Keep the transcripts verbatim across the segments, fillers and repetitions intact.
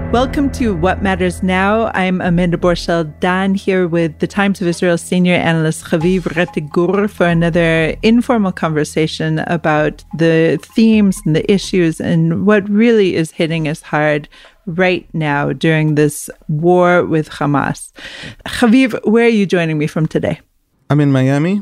Welcome to What Matters Now. I'm Amanda Borschel-Dan here with the Times of Israel senior analyst Haviv Rettig-Gur for another informal conversation about the themes and the issues and what really is hitting us hard right now during this war with Hamas. Haviv, where are you joining me from today? I'm in Miami,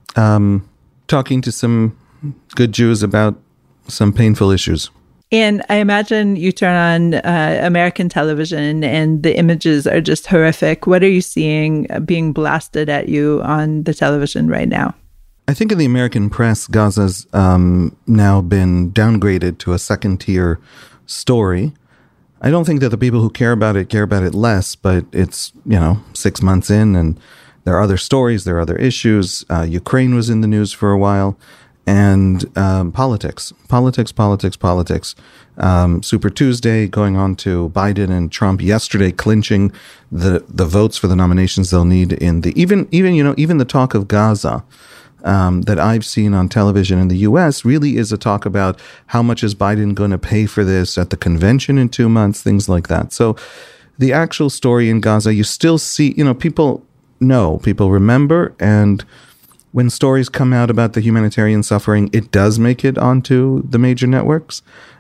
um, talking to some good Jews about some painful issues. And I imagine you turn on uh, American television and the images are just horrific. What are you seeing being blasted at you on the television right now? I think in the American press, Gaza's um, now been downgraded to a second-tier story. I don't think that the people who care about it care about it less, but it's, you know, six months in and there are other stories, there are other issues. Uh, Ukraine was in the news for a while. And um, politics, politics, politics, politics. Um, Super Tuesday going on to Biden and Trump yesterday clinching the, the votes for the nominations they'll need in the, even, even, you know, even the talk of Gaza um, that I've seen on television in the U S really is a talk about how much is Biden going to pay for this at the convention in two months, things like that. So the actual story in Gaza, you still see, you know, people know, people remember, and when stories come out about the humanitarian suffering, it does make it onto the major networks,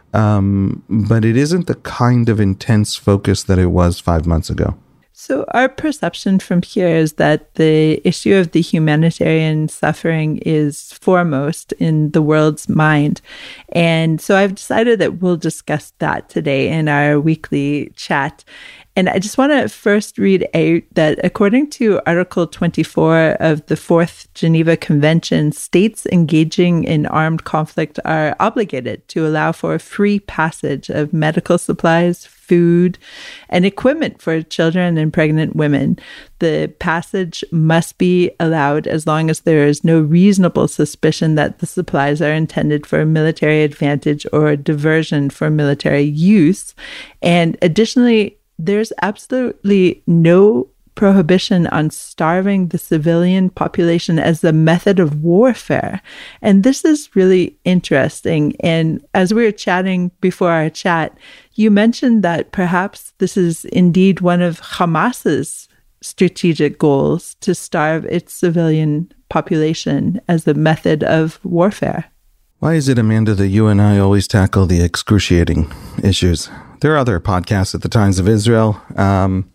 um, but it isn't the kind of intense focus that it was five months ago. So our perception from here is that the issue of the humanitarian suffering is foremost in the world's mind. And so I've decided that we'll discuss that today in our weekly chat. And I just want to first read out that according to Article twenty-four of the Fourth Geneva Convention, states engaging in armed conflict are obligated to allow for free passage of medical supplies, food, and equipment for children and pregnant women. The passage must be allowed as long as there is no reasonable suspicion that the supplies are intended for military advantage or diversion for military use. And additionally, there's absolutely no prohibition on starving the civilian population as a method of warfare. And this is really interesting. And as we were chatting before our chat, you mentioned that perhaps this is indeed one of Hamas's strategic goals, to starve its civilian population as a method of warfare. Why is it, Amanda, that you and I always tackle the excruciating issues? There are other podcasts at the Times of Israel, um,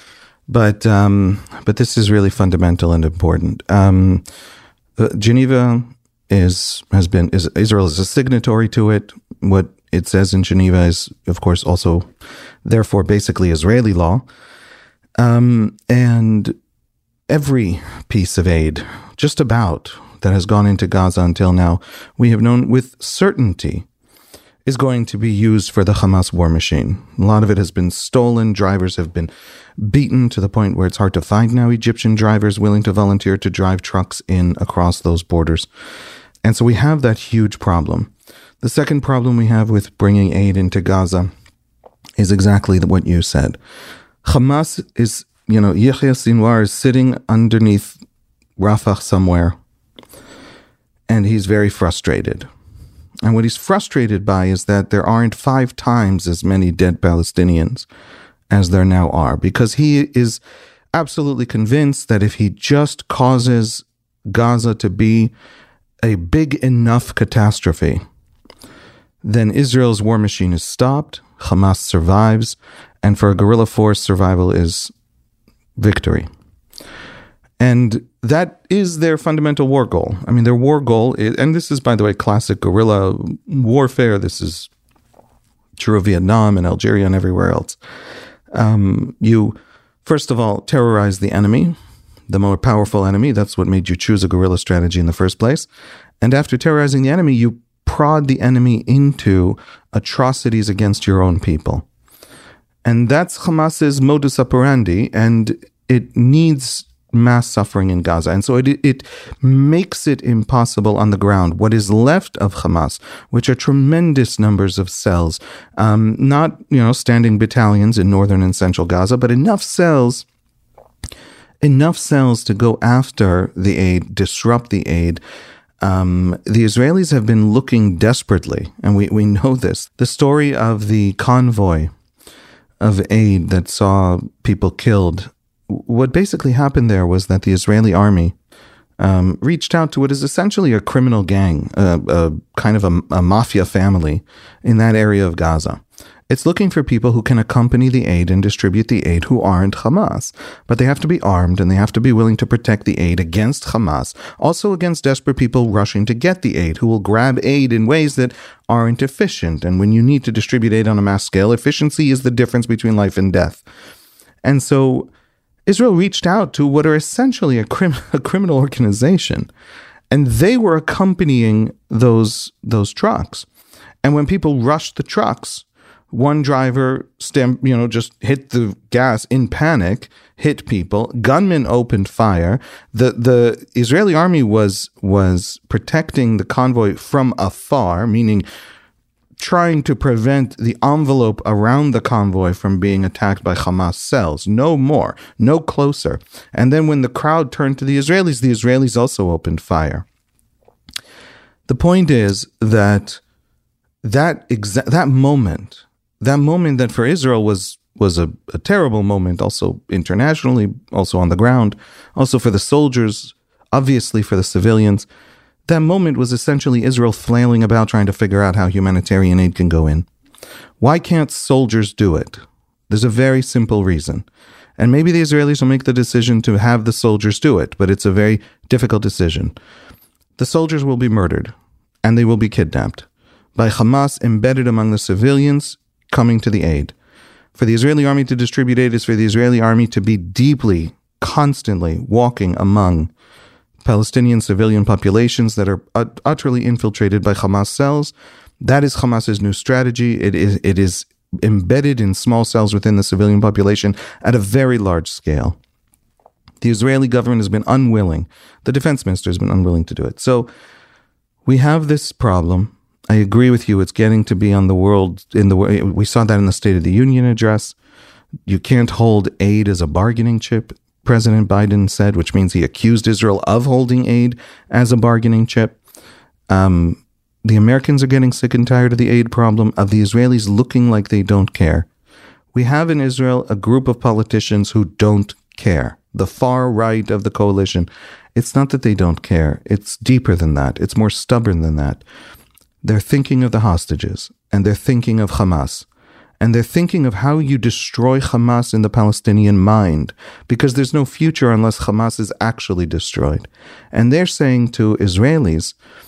but um, but this is really fundamental and important. Um, uh, Geneva is has been is Israel is a signatory to it. What it says in Geneva is, of course, also therefore basically Israeli law. Um, and every piece of aid, just about, that has gone into Gaza until now, we have known with certainty is going to be used for the Hamas war machine. A lot of it has been stolen. Drivers have been beaten to the point where it's hard to find now Egyptian drivers willing to volunteer to drive trucks in across those borders. And so we have that huge problem. The second problem we have with bringing aid into Gaza is exactly what you said. Hamas is, you know, Yahya Sinwar is sitting underneath Rafah somewhere, and he's very frustrated. And what he's frustrated by is that there aren't five times as many dead Palestinians as there now are, because he is absolutely convinced that if he just causes Gaza to be a big enough catastrophe, then Israel's war machine is stopped, Hamas survives, and for a guerrilla force, survival is victory. And that is their fundamental war goal. I mean, their war goal is, and this is, by the way, classic guerrilla warfare. This is true of Vietnam and Algeria and everywhere else. Um, you, first of all, terrorize the enemy, the more powerful enemy. That's what made you choose a guerrilla strategy in the first place. And after terrorizing the enemy, you prod the enemy into atrocities against your own people. And that's Hamas's modus operandi, and it needs mass suffering in Gaza. And so it, it makes it impossible on the ground. What is left of Hamas, which are tremendous numbers of cells, um, not, you know, standing battalions in northern and central Gaza, but enough cells, enough cells to go after the aid, disrupt the aid. Um, the Israelis have been looking desperately, and we, we know this. The story of the convoy of aid that saw people killed, what basically happened there was that the Israeli army um, reached out to what is essentially a criminal gang, a, a kind of a, a mafia family in that area of Gaza. It's looking for people who can accompany the aid and distribute the aid who aren't Hamas. But they have to be armed and they have to be willing to protect the aid against Hamas, also against desperate people rushing to get the aid, who will grab aid in ways that aren't efficient. And when you need to distribute aid on a mass scale, efficiency is the difference between life and death. And so Israel reached out to what are essentially a, crim- a criminal organization, and they were accompanying those, those trucks. And when people rushed the trucks, one driver, stem, you know, just hit the gas in panic, hit people. Gunmen opened fire. The the Israeli army was was protecting the convoy from afar, meaning trying to prevent the envelope around the convoy from being attacked by Hamas cells. No more, no closer. And then when the crowd turned to the Israelis, the Israelis also opened fire. The point is that that exa- that moment. That moment that for Israel was was a, a terrible moment, also internationally, also on the ground, also for the soldiers, obviously for the civilians. That moment was essentially Israel flailing about trying to figure out how humanitarian aid can go in. Why can't soldiers do it? There's a very simple reason. And maybe the Israelis will make the decision to have the soldiers do it, but it's a very difficult decision. The soldiers will be murdered, and they will be kidnapped by Hamas embedded among the civilians coming to the aid. For the Israeli army to distribute aid is for the Israeli army to be deeply, constantly walking among Palestinian civilian populations that are ut- utterly infiltrated by Hamas cells. That is Hamas's new strategy. It is, it is embedded in small cells within the civilian population at a very large scale. The Israeli government has been unwilling. The defense minister has been unwilling to do it. So we have this problem. I agree with you. It's getting to be on the world in the way we saw that in the State of the Union address. You can't hold aid as a bargaining chip, President Biden said, which means he accused Israel of holding aid as a bargaining chip. Um, the Americans are getting sick and tired of the aid problem, of the Israelis looking like they don't care. We have in Israel a group of politicians who don't care. The far right of the coalition. It's not that they don't care. It's deeper than that. It's more stubborn than that. They're thinking of the hostages, and they're thinking of Hamas, and they're thinking of how you destroy Hamas in the Palestinian mind, because there's no future unless Hamas is actually destroyed. And they're saying to Israelis,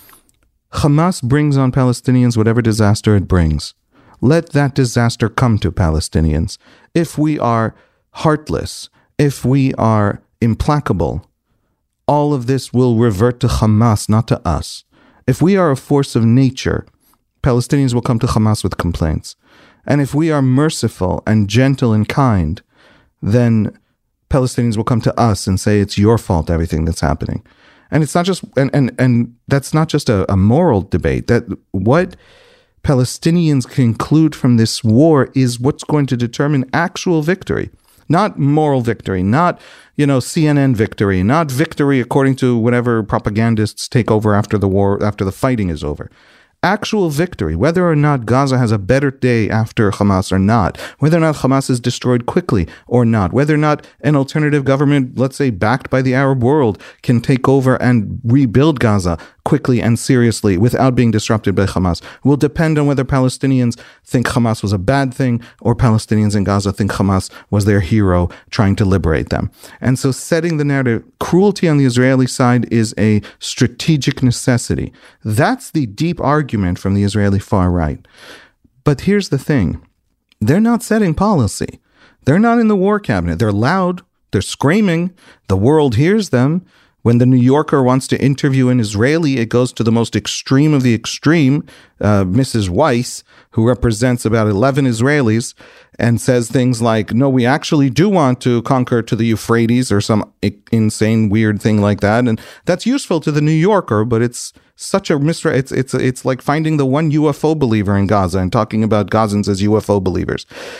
Hamas brings on Palestinians whatever disaster it brings. Let that disaster come to Palestinians. If we are heartless, if we are implacable, all of this will revert to Hamas, not to us. If we are a force of nature, Palestinians will come to Hamas with complaints. And if we are merciful and gentle and kind, then Palestinians will come to us and say it's your fault, everything that's happening. And it's not just, and and, and that's not just a, a moral debate. That what Palestinians conclude from this war is what's going to determine actual victory. Not moral victory, not, you know, C N N victory, not victory according to whatever propagandists take over after the war, after the fighting is over. Actual victory, whether or not Gaza has a better day after Hamas or not, whether or not Hamas is destroyed quickly or not, whether or not an alternative government, let's say backed by the Arab world, can take over and rebuild Gaza quickly and seriously without being disrupted by Hamas, will depend on whether Palestinians think Hamas was a bad thing or Palestinians in Gaza think Hamas was their hero trying to liberate them. And so setting the narrative, cruelty on the Israeli side is a strategic necessity. That's the deep argument from the Israeli far right. But here's the thing. They're not setting policy. They're not in the war cabinet. They're loud. They're screaming. The world hears them. When the New Yorker wants to interview an Israeli, it goes to the most extreme of the extreme, uh, Missus Weiss, who represents about eleven Israelis, and says things like, no, we actually do want to conquer to the Euphrates, or some I- insane, weird thing like that. And that's useful to the New Yorker, but it's such a misre- it's it's it's like finding the one U F O believer in Gaza and talking about Gazans as U F O believers.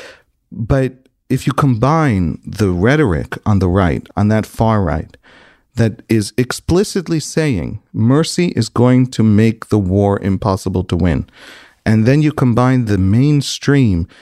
But if you combine the rhetoric on the right, on that far right, that is explicitly saying mercy is going to make the war impossible to win, and then you combine the mainstream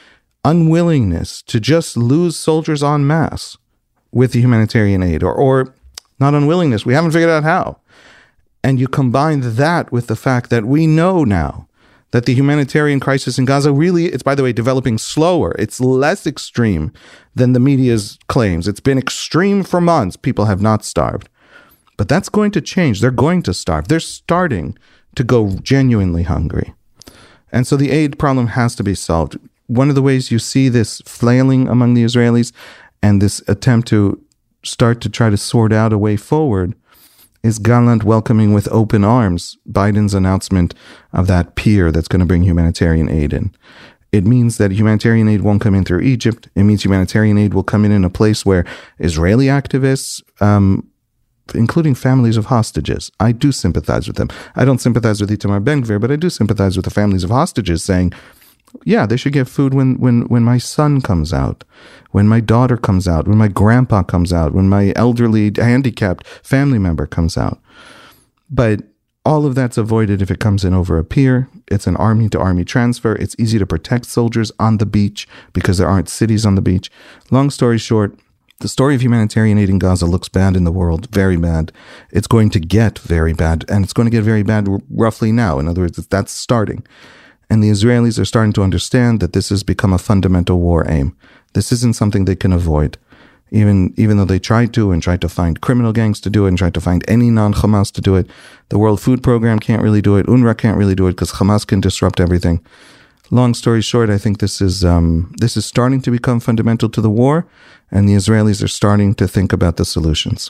unwillingness to just lose soldiers en masse with the humanitarian aid, or, or not unwillingness, we haven't figured out how. And you combine that with the fact that we know now that the humanitarian crisis in Gaza really, it's, by the way, developing slower. It's less extreme than the media's claims. It's been extreme for months. People have not starved. But that's going to change. They're going to starve. They're starting to go genuinely hungry. And so the aid problem has to be solved. One of the ways you see this flailing among the Israelis and this attempt to start to try to sort out a way forward is Gallant welcoming with open arms Biden's announcement of that pier that's going to bring humanitarian aid in. It means that humanitarian aid won't come in through Egypt. It means humanitarian aid will come in in a place where Israeli activists, um, including families of hostages, I do sympathize with them. I don't sympathize with Itamar Ben-Gvir, but I do sympathize with the families of hostages saying, yeah, they should get food when, when, when my son comes out, when my daughter comes out, when my grandpa comes out, when my elderly, handicapped family member comes out. But all of that's avoided if it comes in over a pier. It's an army-to-army transfer. It's easy to protect soldiers on the beach because there aren't cities on the beach. Long story short, the story of humanitarian aid in Gaza looks bad in the world, very bad. It's going to get very bad, and it's going to get very bad r- roughly now. In other words, that's starting. And the Israelis are starting to understand that this has become a fundamental war aim. This isn't something they can avoid. Even, even though they tried to and tried to find criminal gangs to do it and tried to find any non-Hamas to do it, the World Food Program can't really do it. UNRWA can't really do it because Hamas can disrupt everything. Long story short, I think this is um, this is starting to become fundamental to the war, and the Israelis are starting to think about the solutions.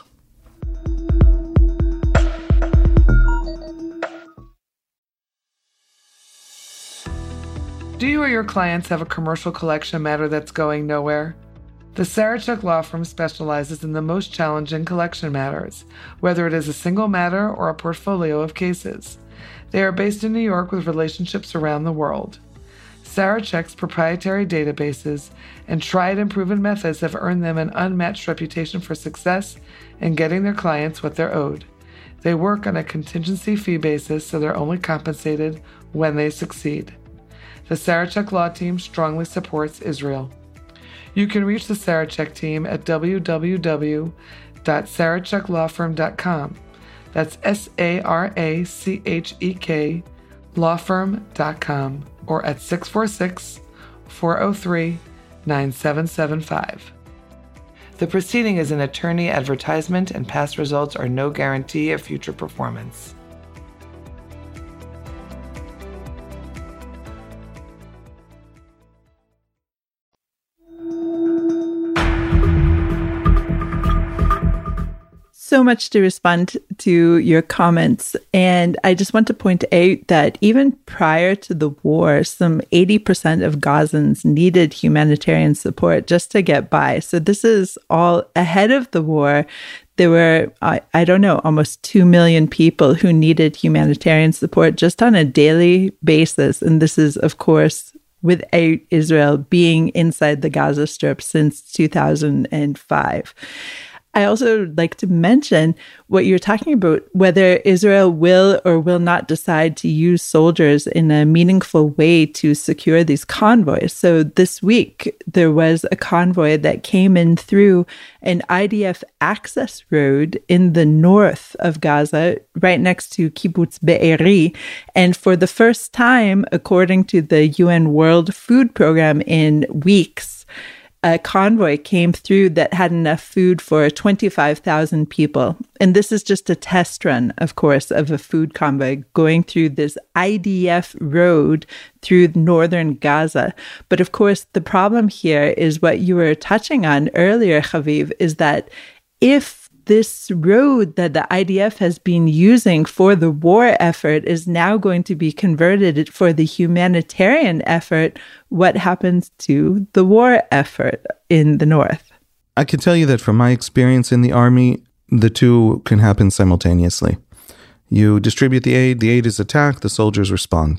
Do you or your clients have a commercial collection matter that's going nowhere? The Sarachek Law Firm specializes in the most challenging collection matters, whether it is a single matter or a portfolio of cases. They are based in New York with relationships around the world. Sarachek's proprietary databases and tried and proven methods have earned them an unmatched reputation for success in getting their clients what they're owed. They work on a contingency fee basis, so they're only compensated when they succeed. The Sarachek Law Team strongly supports Israel. You can reach the Sarachek team at w w w dot sarachek law firm dot com. That's S A R A C H E K law firm dot com, or at six four six, four oh three, nine seven seven five. The proceeding is an attorney advertisement, and past results are no guarantee of future performance. So much to respond to your comments. And I just want to point out that even prior to the war, some eighty percent of Gazans needed humanitarian support just to get by. So this is all ahead of the war. There were, I, I don't know, almost two million people who needed humanitarian support just on a daily basis. And this is, of course, without Israel being inside the Gaza Strip since two thousand five. I also like to mention what you're talking about, whether Israel will or will not decide to use soldiers in a meaningful way to secure these convoys. So this week, there was a convoy that came in through an I D F access road in the north of Gaza, right next to Kibbutz Be'eri. And for the first time, according to the U N World Food Program in weeks, a convoy came through that had enough food for twenty-five thousand people. And this is just a test run, of course, of a food convoy going through this I D F road through northern Gaza. But of course, the problem here is what you were touching on earlier, Haviv, is that if this road that the I D F has been using for the war effort is now going to be converted for the humanitarian effort, what happens to the war effort in the north? I can tell you that from my experience in the army, the two can happen simultaneously. You distribute the aid, the aid is attacked, the soldiers respond.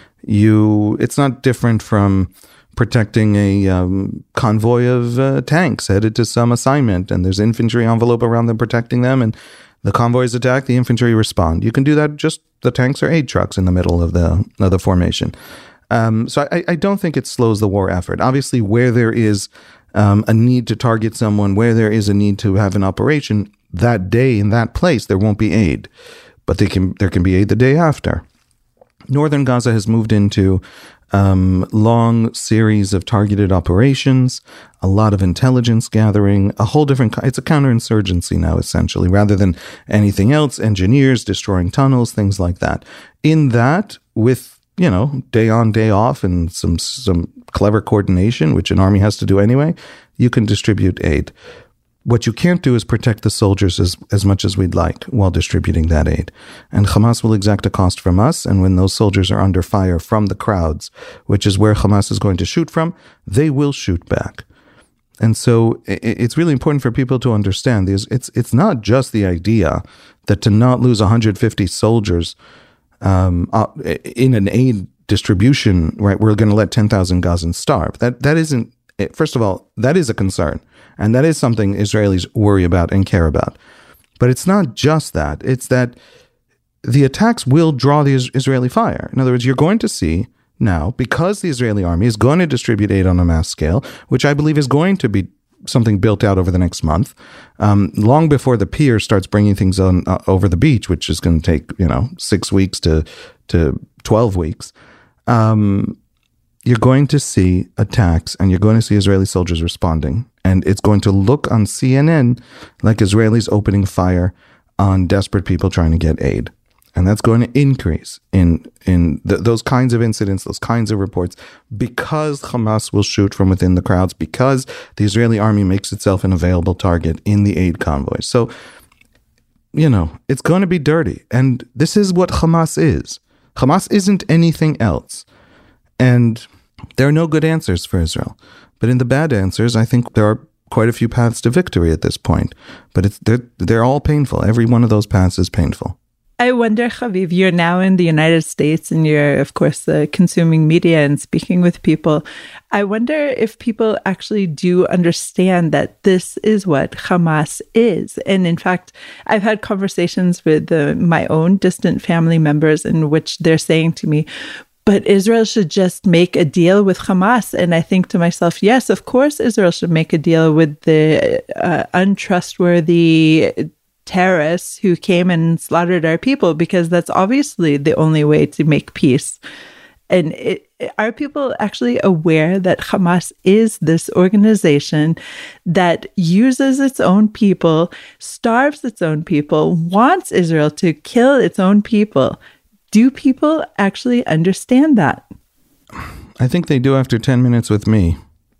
You, it's not different from protecting a um, convoy of uh, tanks headed to some assignment, and there's infantry envelope around them protecting them, and the convoy is attacked, the infantry respond. You can do that, just the tanks are aid trucks in the middle of the of the formation. Um, so I, I don't think it slows the war effort. Obviously, where there is um, a need to target someone, where there is a need to have an operation, that day in that place, there won't be aid. But they can, there can be aid the day after. Northern Gaza has moved into um, long series of targeted operations, a lot of intelligence gathering, a whole different, it's a counterinsurgency now, essentially, rather than anything else, engineers destroying tunnels, things like that. In that, with, you know, day on, day off, and some some clever coordination, which an army has to do anyway, you can distribute aid. What you can't do is protect the soldiers as, as much as we'd like while distributing that aid. And Hamas will exact a cost from us, and when those soldiers are under fire from the crowds, which is where Hamas is going to shoot from, they will shoot back. And so it's really important for people to understand this. It's, it's not just the idea that to not lose one hundred fifty soldiers um, in an aid distribution, right, we're going to let ten thousand Gazans starve. That That isn't, first of all, that is a concern. And that is something Israelis worry about and care about. But it's not just that. It's that the attacks will draw the Israeli fire. In other words, you're going to see now, because the Israeli army is going to distribute aid on a mass scale, which I believe is going to be something built out over the next month, um, long before the pier starts bringing things on uh, over the beach, which is going to take, you know, six weeks to, to twelve weeks. Um, you're going to see attacks, and you're going to see Israeli soldiers responding. And it's going to look on C N N like Israelis opening fire on desperate people trying to get aid. And that's going to increase in in th- those kinds of incidents, those kinds of reports, because Hamas will shoot from within the crowds, because the Israeli army makes itself an available target in the aid convoys. So, you know, it's going to be dirty. And this is what Hamas is. Hamas isn't anything else. And there are no good answers for Israel. But in the bad answers, I think there are quite a few paths to victory at this point. But it's, they're, they're all painful. Every one of those paths is painful. I wonder, Haviv, you're now in the United States and you're, of course, uh, consuming media and speaking with people. I wonder if people actually do understand that this is what Hamas is. And in fact, I've had conversations with uh, my own distant family members in which they're saying to me, but Israel should just make a deal with Hamas. And I think to myself, yes, of course, Israel should make a deal with the uh, untrustworthy terrorists who came and slaughtered our people, because that's obviously the only way to make peace. And it, are people actually aware that Hamas is this organization that uses its own people, starves its own people, wants Israel to kill its own people? Do people actually understand that? I think they do after ten minutes with me.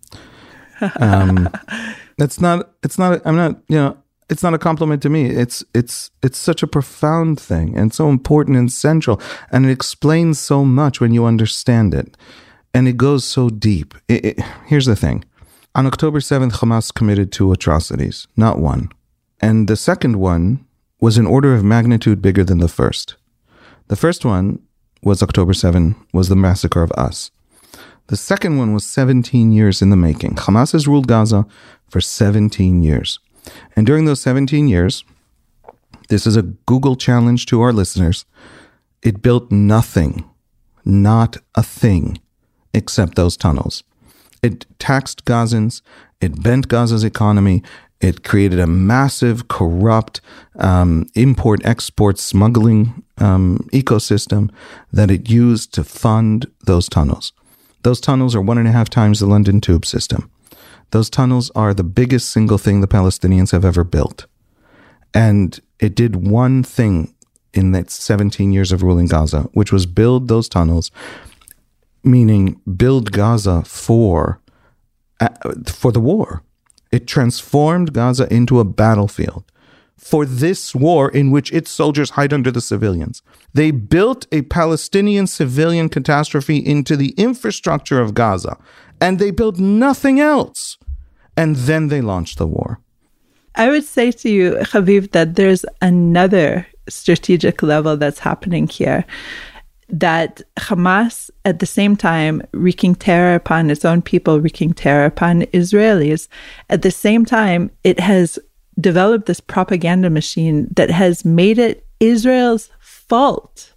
Um, that's not, it's not, I'm not, you know, it's not a compliment to me. It's, it's, it's such a profound thing and so important and central. And it explains so much when you understand it. And it goes so deep. It, it, here's the thing. On October seventh, Hamas committed two atrocities, not one. And the second one was an order of magnitude bigger than the first. The first one was October seventh, was the massacre of us. The second one was seventeen years in the making. Hamas has ruled Gaza for seventeen years. And during those seventeen years, this is a Google challenge to our listeners, it built nothing, not a thing, except those tunnels. It taxed Gazans, it bent Gaza's economy, it created a massive, corrupt um, import-export smuggling um, ecosystem that it used to fund those tunnels. Those tunnels are one and a half times the London Tube system. Those tunnels are the biggest single thing the Palestinians have ever built. And it did one thing in that seventeen years of ruling Gaza, which was build those tunnels, meaning build Gaza for, uh, for the war. It transformed Gaza into a battlefield for this war in which its soldiers hide under the civilians. They built a Palestinian civilian catastrophe into the infrastructure of Gaza, and they built nothing else. And then they launched the war. I would say to you, Haviv, that there's another strategic level that's happening here. That Hamas, at the same time, wreaking terror upon its own people, wreaking terror upon Israelis, at the same time, it has developed this propaganda machine that has made it Israel's fault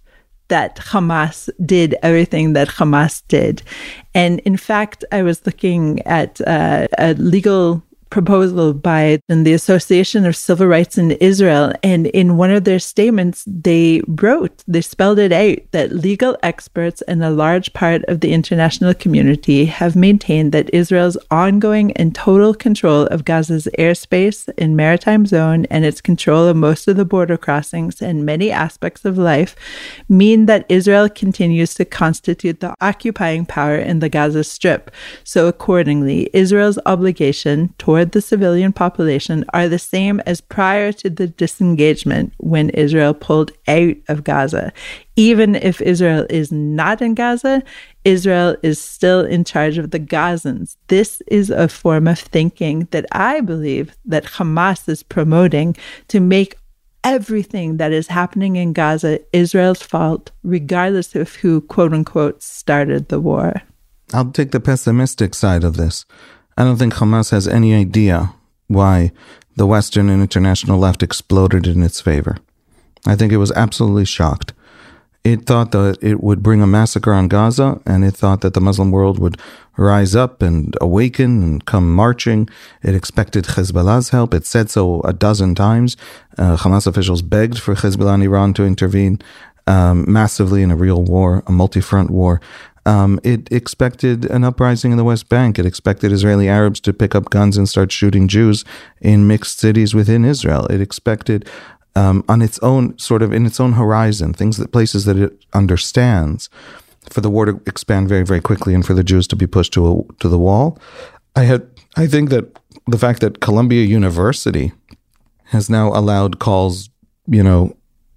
that Hamas did everything that Hamas did. And in fact, I was looking at uh, a legal proposal by the Association of Civil Rights in Israel. And in one of their statements, they wrote, they spelled it out, that legal experts and a large part of the international community have maintained that Israel's ongoing and total control of Gaza's airspace and maritime zone and its control of most of the border crossings and many aspects of life mean that Israel continues to constitute the occupying power in the Gaza Strip. So accordingly, Israel's obligation toward the civilian population are the same as prior to the disengagement when Israel pulled out of Gaza. Even if Israel is not in Gaza, Israel is still in charge of the Gazans. This is a form of thinking that I believe that Hamas is promoting to make everything that is happening in Gaza Israel's fault, regardless of who, quote unquote, started the war. I'll take the pessimistic side of this. I don't think Hamas has any idea why the Western and international left exploded in its favor. I think it was absolutely shocked. It thought that it would bring a massacre on Gaza, and it thought that the Muslim world would rise up and awaken and come marching. It expected Hezbollah's help. It said so a dozen times. Uh, Hamas officials begged for Hezbollah and Iran to intervene um, massively in a real war, a multi-front war. Um, it expected an uprising in the West Bank. It expected Israeli Arabs to pick up guns and start shooting Jews in mixed cities within Israel. It expected, um, on its own, sort of in its own horizon, things that places that it understands, for the war to expand very, very quickly and for the Jews to be pushed to a, to the wall. I had, I think that the fact that Columbia University has now allowed calls, you know,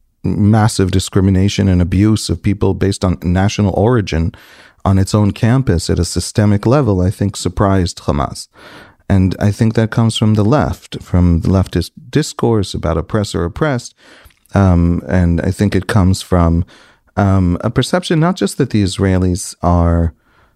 massive discrimination and abuse of people based on national origin on its own campus at a systemic level, I think surprised Hamas. And I think that comes from the left, from the leftist discourse about oppressor oppressed. Um, and I think it comes from um, a perception not just that the Israelis are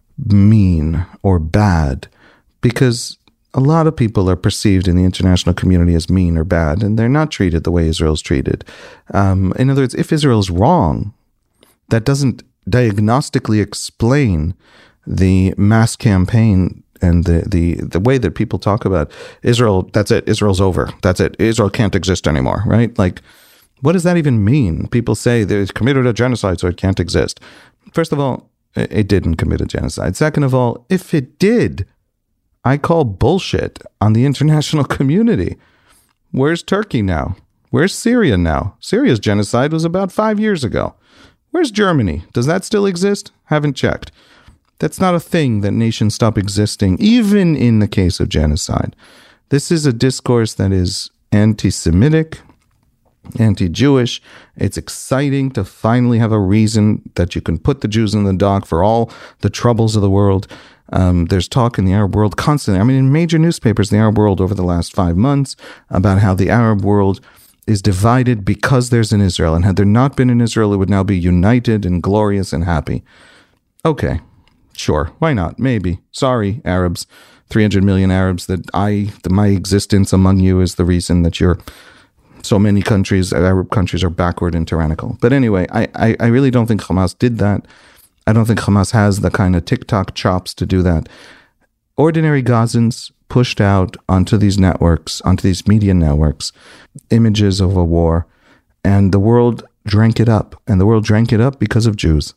mean or bad, because a lot of people are perceived in the international community as mean or bad, and they're not treated the way Israel's treated. Um, in other words, if Israel's wrong, that doesn't diagnostically explain the mass campaign and the, the, the way that people talk about Israel. That's it. Israel's over. That's it. Israel can't exist anymore, right? Like, what does that even mean? People say they've committed a genocide, so it can't exist. First of all, it didn't commit a genocide. Second of all, if it did, I call bullshit on the international community. Where's Turkey now? Where's Syria now? Syria's genocide was about five years ago. Where's Germany? Does that still exist? Haven't checked. That's not a thing that nations stop existing, even in the case of genocide. This is a discourse that is anti-Semitic, anti-Jewish. It's exciting to finally have a reason that you can put the Jews in the dock for all the troubles of the world. Um, there's talk in the Arab world constantly. I mean, in major newspapers, the Arab world over the last five months about how the Arab world is divided because there's an Israel. And had there not been an Israel, it would now be united and glorious and happy. Okay, sure. Why not? Maybe. Sorry, Arabs, three hundred million Arabs, that I, that my existence among you is the reason that you're so many countries, Arab countries, are backward and tyrannical. But anyway, I, I, I really don't think Hamas did that. I don't think Hamas has the kind of TikTok chops to do that. Ordinary Gazans pushed out onto these networks, onto these media networks, images of a war, and the world drank it up. And the world drank it up because of Jews.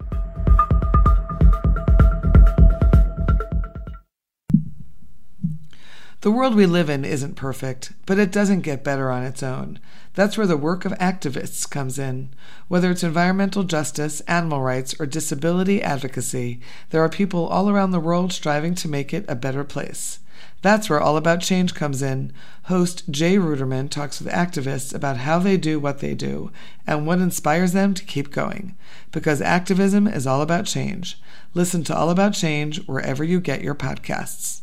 The world we live in isn't perfect, but it doesn't get better on its own. That's where the work of activists comes in. Whether it's environmental justice, animal rights, or disability advocacy, there are people all around the world striving to make it a better place. That's where All About Change comes in. Host Jay Ruderman talks with activists about how they do what they do and what inspires them to keep going. Because activism is all about change. Listen to All About Change wherever you get your podcasts.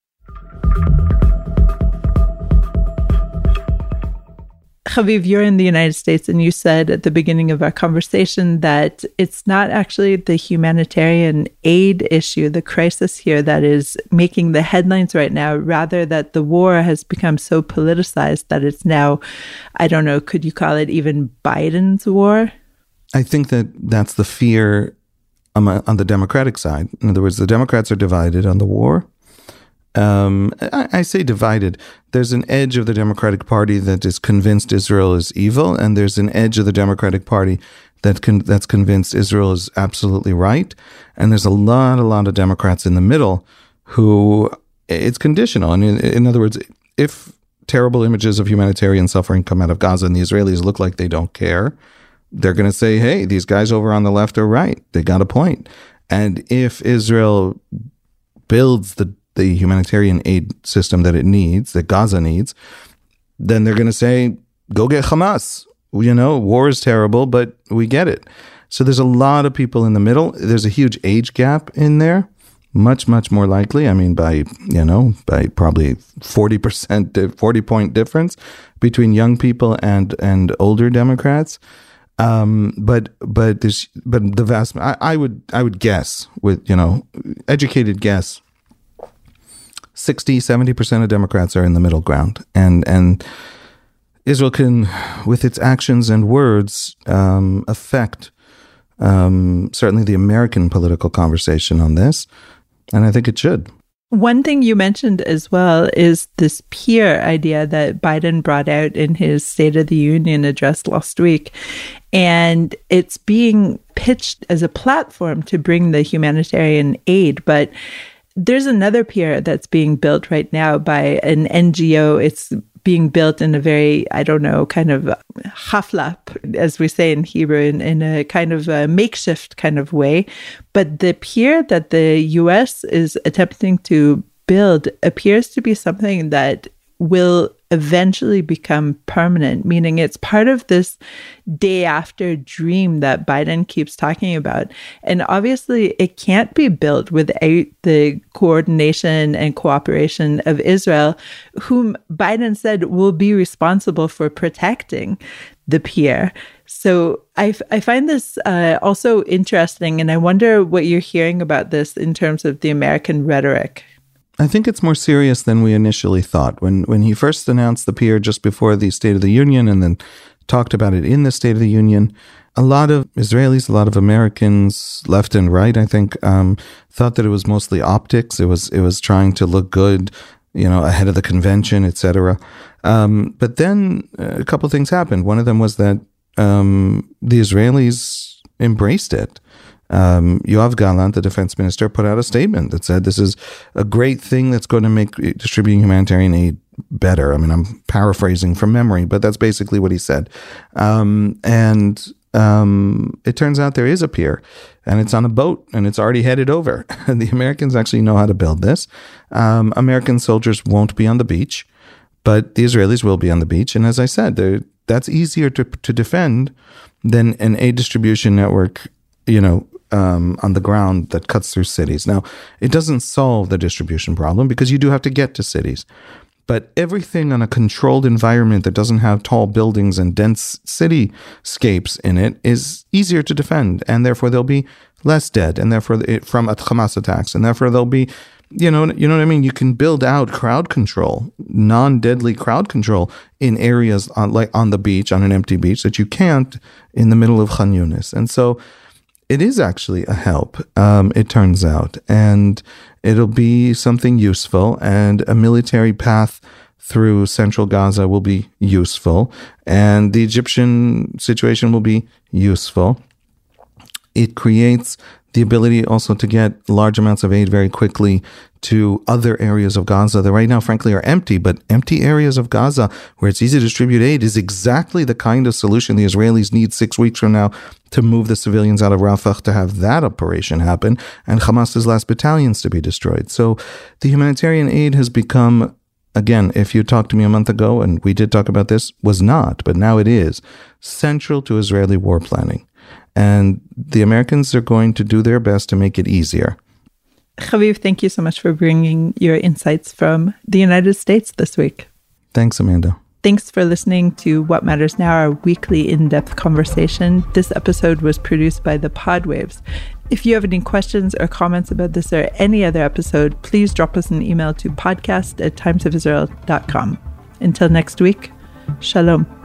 Haviv, you're in the United States, and you said at the beginning of our conversation that it's not actually the humanitarian aid issue, the crisis here, that is making the headlines right now, rather that the war has become so politicized that it's now, I don't know, could you call it even Biden's war? I think that that's the fear on, on the Democratic side. In other words, the Democrats are divided on the war. Um, I, I say divided. There's an edge of the Democratic Party that is convinced Israel is evil, and there's an edge of the Democratic Party that con- that's convinced Israel is absolutely right. And there's a lot, a lot of Democrats in the middle who it's conditional. And in, in other words, if terrible images of humanitarian suffering come out of Gaza and the Israelis look like they don't care, they're going to say, hey, these guys over on the left are right. They got a point. And if Israel builds the the humanitarian aid system that it needs, that Gaza needs, then they're going to say, go get Hamas. You know, war is terrible, but we get it. So there's a lot of people in the middle. There's a huge age gap in there, much, much more likely. I mean, by, you know, by probably forty percent, forty point difference between young people and, and older Democrats. Um, but, but there's, but the vast, I, I would, I would guess with, you know, educated guess, sixty, seventy percent of Democrats are in the middle ground. And, and Israel can, with its actions and words, um, affect um, certainly the American political conversation on this. And I think it should. One thing you mentioned as well is this peer idea that Biden brought out in his State of the Union address last week. And it's being pitched as a platform to bring the humanitarian aid. But there's another pier that's being built right now by an N G O. It's being built in a very, I don't know, kind of haflap, as we say in Hebrew, in, in a kind of a makeshift kind of way. But the pier that the U S is attempting to build appears to be something that will eventually become permanent, meaning it's part of this day after dream that Biden keeps talking about. And obviously it can't be built without the coordination and cooperation of Israel, whom Biden said will be responsible for protecting the pier. So I, I find this uh, also interesting, and I wonder what you're hearing about this in terms of the American rhetoric. I think it's more serious than we initially thought. When when he first announced the pier just before the State of the Union and then talked about it in the State of the Union, a lot of Israelis, a lot of Americans, left and right, I think, um, thought that it was mostly optics. It was it was trying to look good, you know, ahead of the convention, et cetera. Um, but then a couple of things happened. One of them was that um, the Israelis embraced it. Um, Yoav Gallant, the defense minister, put out a statement that said this is a great thing that's going to make distributing humanitarian aid better. I mean, I'm paraphrasing from memory, but that's basically what he said. Um, and um, it turns out there is a pier, and it's on a boat, and it's already headed over. And the Americans actually know how to build this. Um, American soldiers won't be on the beach, but the Israelis will be on the beach. And as I said, that's easier to, to defend than an aid distribution network, you know, Um, on the ground that cuts through cities. Now, it doesn't solve the distribution problem because you do have to get to cities. But everything on a controlled environment that doesn't have tall buildings and dense cityscapes in it is easier to defend, and therefore there'll be less dead, and therefore it, from Hamas attacks, and therefore there'll be, you know, you know what I mean. You can build out crowd control, non-deadly crowd control in areas on, like on the beach, on an empty beach, that you can't in the middle of Khan Yunis, and so. It is actually a help, um, it turns out, and it'll be something useful, and a military path through central Gaza will be useful, and the Egyptian situation will be useful. It creates the ability also to get large amounts of aid very quickly to other areas of Gaza that right now, frankly, are empty. But empty areas of Gaza where it's easy to distribute aid is exactly the kind of solution the Israelis need six weeks from now to move the civilians out of Rafah, to have that operation happen, and Hamas's last battalions to be destroyed. So the humanitarian aid has become, again, if you talked to me a month ago, and we did talk about this, was not, but now it is, central to Israeli war planning. And the Americans are going to do their best to make it easier. Haviv, thank you so much for bringing your insights from the United States this week. Thanks, Amanda. Thanks for listening to What Matters Now, our weekly in-depth conversation. This episode was produced by the Podwaves. If you have any questions or comments about this or any other episode, please drop us an email to podcast at timesofisrael dot com. Until next week, shalom.